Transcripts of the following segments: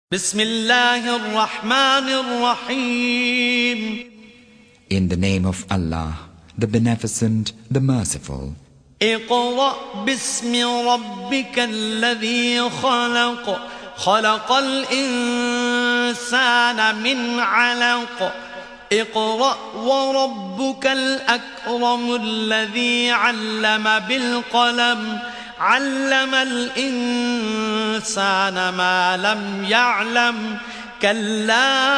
بسم الله الرحمن الرحيم. In the name of Allah, the Beneficent, the Merciful. اقرأ باسم ربك الذي خلق خلق الإنسان من علق اقرأ وربك الأكرم الذي علم بالقلم علم الإنسان ما لم يعلم كلا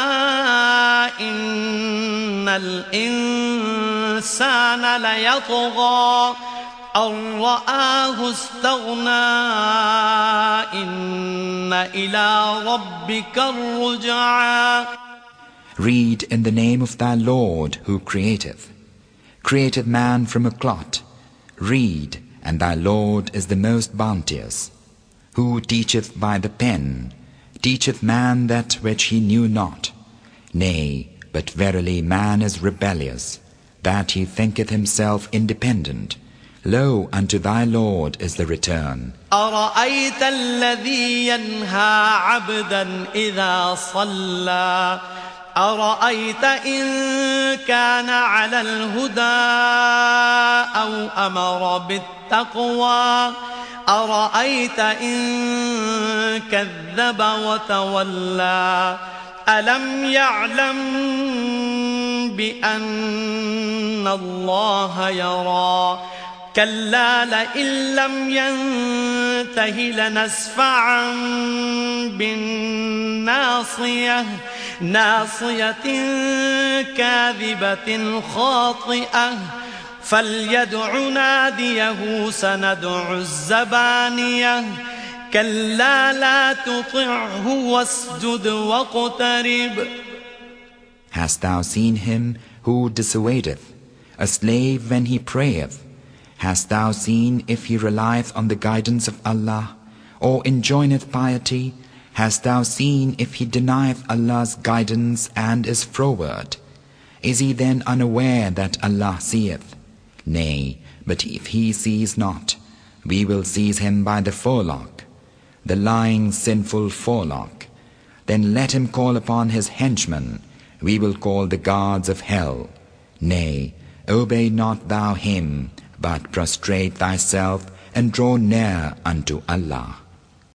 إن الإنسان ليطغى أن رآه استغنى إن إلى ربك الرجعى. Read in the name of thy Lord who created man from a clot. Read, and thy Lord is the most bounteous, who teacheth by the pen, teacheth man that which he knew not. Nay, but verily man is rebellious, that he thinketh himself independent. Lo, unto thy Lord is the return. أرأيت الذي ينهى عبدا إذا صلى أرأيت إن كان على الهدى أو أمر بالتقوى أرأيت إن كذب وتولى ألم يعلم بأن الله يرى كلا لئن لم ينته لنسفعا بالناصية ناصية كاذبة خاطئة فليدع ناديه سندع الزبانية كلا لا تطعه واسجد واقترب. Hast thou seen him who dissuadeth a slave when he prayeth? Hast thou seen if he relieth on the guidance of Allah, or enjoineth piety? Hast thou seen if he denieth Allah's guidance and is froward? Is he then unaware that Allah seeth? Nay, but if he sees not, we will seize him by the forelock, the lying sinful forelock. Then let him call upon his henchmen, we will call the guards of hell. Nay, obey not thou him, but prostrate thyself and draw near unto Allah.